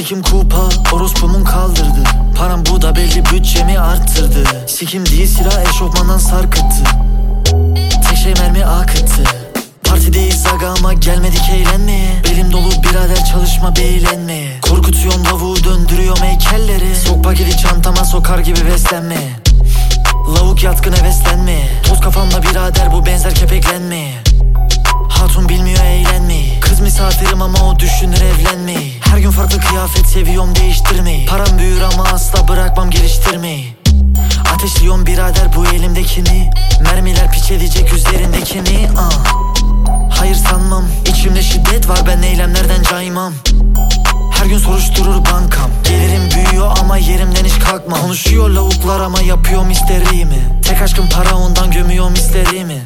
Sikim kupa, orospumun kaldırdı. Param bu da belli, bütçemi arttırdı. Sikim değil silah, eşofmandan sarkıttı. Tek şey mermi akıttı. Partideyiz aga ama gelmedik eğlenmeye. Belim dolu birader, çalışma beğenmeye. Korkutuyorum lavuğu, döndürüyorum heykelleri. Sok paketi çantama sokar gibi beslenmeye. Lavuk yatkın heveslenmeye. Toz kafamla birader, bu benzer kepeklenmeye. Hatun bilmiyor eğlenmeyi. Kız misafirim ama o düşünür evlenmeyi. Her gün farklı kıyafet, seviyorum değiştirmeyi. Param büyür ama asla bırakmam geliştirmeyi. Ateşliyorum birader bu elimdekini. Mermiler piç edecek üzerindekini. Hayır sanmam, içimde şiddet var, ben eylemlerden caymam. Her gün soruşturur bankam. Gelirim büyüyor ama yerimden hiç kalkmam. Konuşuyor lavuklar ama yapıyorum istediğimi. Tek aşkım para, ondan gömüyorum istediğimi.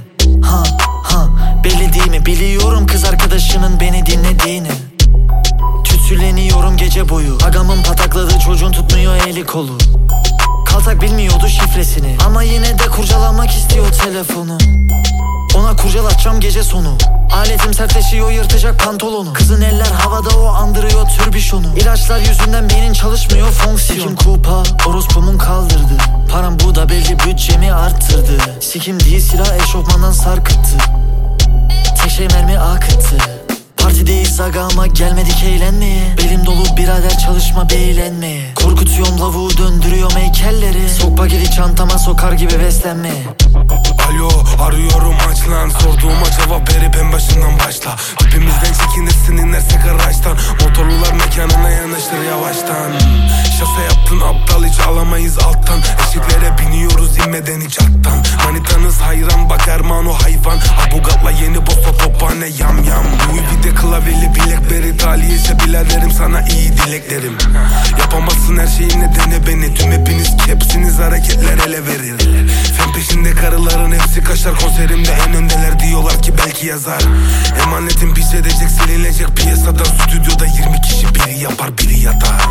Belli değil mi? Biliyorum kız arkadaşının beni dinlediğini. Tütsüleniyorum gece boyu. Agamın patakladığı çocuğun tutmuyor eli kolu. Kaltak bilmiyordu şifresini ama yine de kurcalamak istiyor telefonu. Ona kurcalatacağım gece sonu. Aletim sertleşiyor, yırtacak pantolonu. Kızın eller havada, o andırıyor türbüşonu. İlaçlar yüzünden beynin çalışmıyor fonksiyon. Sikim kupa, orospumun kaldırdı. Param bu da belli, bütçemi arttırdı. Sikim değil silah, eşofmandan sarkıttı. Tek şey mermi akıttı. Partideyiz aga ama gelmedik eğlenmeye. Belim dolu birader, çalışma beğenmeye. Korkutuyorum lavuğu, döndürüyorum heykelleri. Sok paketi çantama sokar gibi beslenmeye. Alo, arıyorum aç lan. Sorduğuma cevap verip en başından başla. Tipimizden çekinirsin inersek araçtan. Motorlular mekanına yanaşır yavaştan. Şase yaptın aptal, hiç alamayız alttan. Eşiklere biniyoruz inmeden hiç attan. Manitanız hayran, bak Ermano hayvan. Abugatla yeni bossa tophane yam yam. Louis Vuitton klavyeli Blackberry taliyese biraderim, sana iyi dileklerim. Yapamazsın her şeyin nedeni beni. Tüm hepiniz kepsiniz, hareketler ele verir. Fen peşinde karıların hepsi kaşar. Konserimde en öndeler, diyorlar ki belki yazar. Emanetim piç edecek, silinecek piyasadan. Stüdyoda 20 kişi, biri yapar biri yatar.